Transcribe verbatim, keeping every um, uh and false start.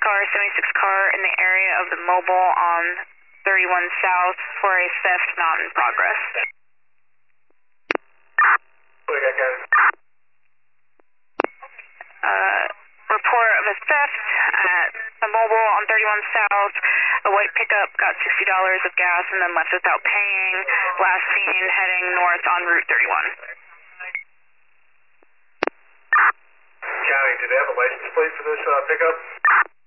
car, seventy-six car in the area of the mobile on thirty-one South for a theft not in progress. What do you got, guys? Uh, report of a theft at a mobile on thirty-one South. A white pickup got sixty dollars of gas and then left without paying. Last seen heading north on Route thirty-one. County, do they have a license plate for this uh, pickup?